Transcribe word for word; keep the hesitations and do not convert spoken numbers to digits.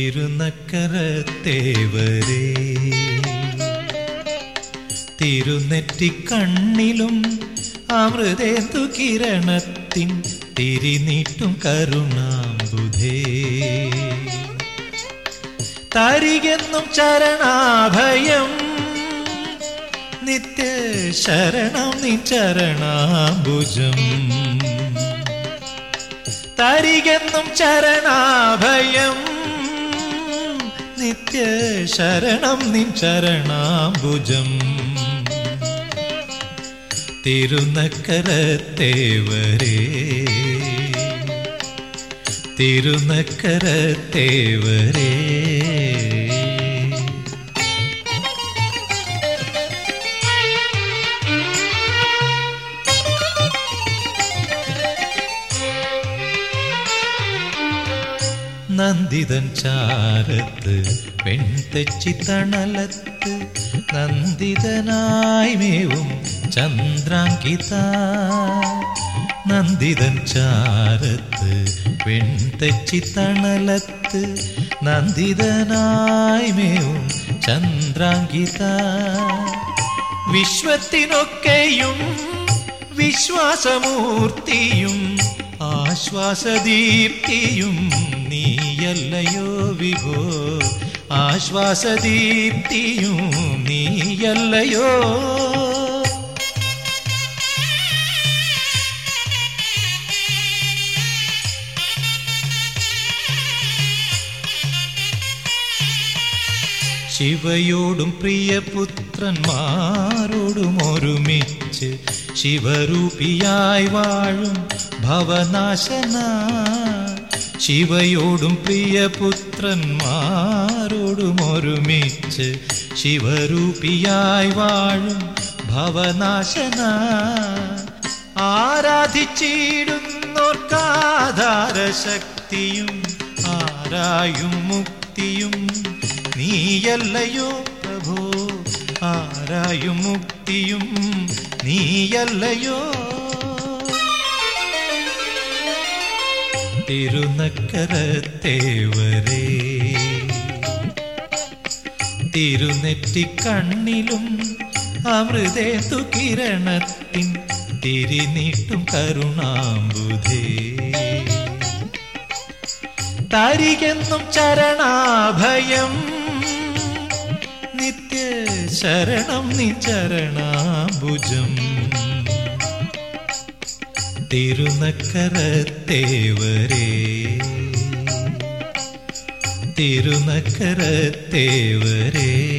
തിരുനക്കരത്തേവരേ തിരുനെറ്റിക്കണ്ണിലും അമൃതേന്ദു കിരണത്തിൻ തിരിനീട്ടും കരുണാംബുധേ തരികെന്നും ചരണാഭയം നിത്യ ശരണം നിൻ ചരണാംബുജം തരികെന്നും ചരണാഭയം നിത്യ ശരണം നിൻ ചരണാംബുജം തിരുനക്കരത്തേവരേ തിരുനക്കരത്തേവരേ നന്ദിതൻ ചാരത്ത് പെൺതെച്ചി തണലത്ത് നന്ദിതനായി മേവും ചന്ദ്രാങ്കിത നന്ദിതൻ ചാരത്ത് പെൺതെച്ചി തണലത്ത് നന്ദിതനായി മേവും ചന്ദ്രാങ്കിത വിശ്വത്തിനൊക്കെയും വിശ്വാസമൂർത്തിയും ആശ്വാസദീപ്തിയും നീയല്ലയോ വിഭോ ആശ്വാസദീപ്തിയും നീയല്ലയോ ശിവയോടും പ്രിയപുത്രന്മാരോടും ഒരുമിച്ച് ശിവരൂപിയായി വാഴും ഭവനാശന ശിവയോടും പ്രിയപുത്രന്മാരോടും ഒരുമിച്ച് ശിവരൂപിയായി വാഴും ഭവനാശന ആരാധിച്ചിടുന്നോർക്കാധാരശക്തിയും ആരായും മുക്തിയും നീയല്ലയോ പ്രഭോ ആരായും മുക്തിയും നീയല്ലയോ തിരുനക്കരത്തേവരേ തിരുനെറ്റിക്കണ്ണിലും അമൃതേന്ദു കിരണത്തിൻ തിരിനീട്ടും കരുണാംബുധേ തരികെന്നും ചരണാഭയം നിത്യ ശരണം നി ചരണാംബുജം തിരുനക്കരത്തേവരേ തിരുനക്കരത്തേവരേ